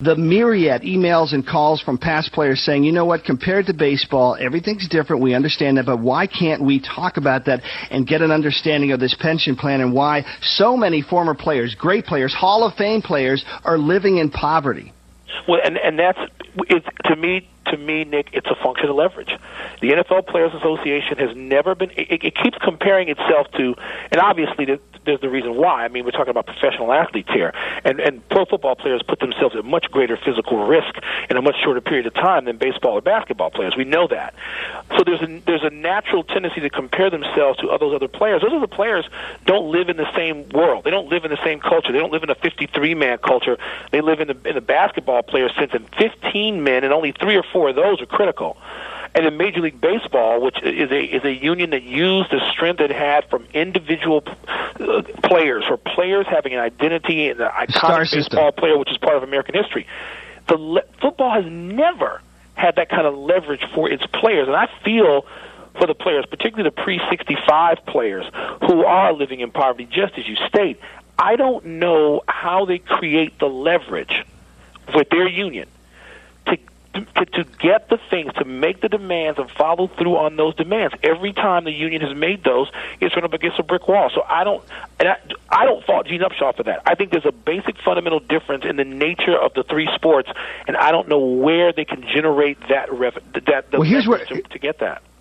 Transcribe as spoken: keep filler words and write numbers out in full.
the myriad emails and calls from past players saying, you know what, compared to baseball, everything's different. We understand that, but why can't we talk about that and get an understanding of this pension plan and why so many former players, great players, Hall of Fame players, are living in poverty? Well, and, and that's, it's, to me, to me, Nick, it's a function of leverage. The N F L Players Association has never been, it, it keeps comparing itself to, and obviously there's the reason why. I mean, we're talking about professional athletes here. And, and pro football players put themselves at much greater physical risk in a much shorter period of time than baseball or basketball players. We know that. So there's a, there's a natural tendency to compare themselves to those other players. Those other players don't live in the same world. They don't live in the same culture. They don't live in a fifty-three man culture. They live in the, in the basketball players sense, and fifteen men, and only three or four of those are critical. And in Major League Baseball, which is a is a union that used the strength it had from individual uh, players, or players having an identity and an iconic baseball player, which is part of American history. The le- football has never had that kind of leverage for its players, and I feel for the players, particularly the pre sixty-five players who are living in poverty, just as you state. I don't know how they create the leverage with their union to To, to get the things, to make the demands and follow through on those demands. Every time the union has made those, it's run up against a brick wall. So I don't, and I, I don't fault Gene Upshaw for that. I think there's a basic fundamental difference in the nature of the three sports, and I don't know where they can generate that rev- that the well, here's where, to, to get that.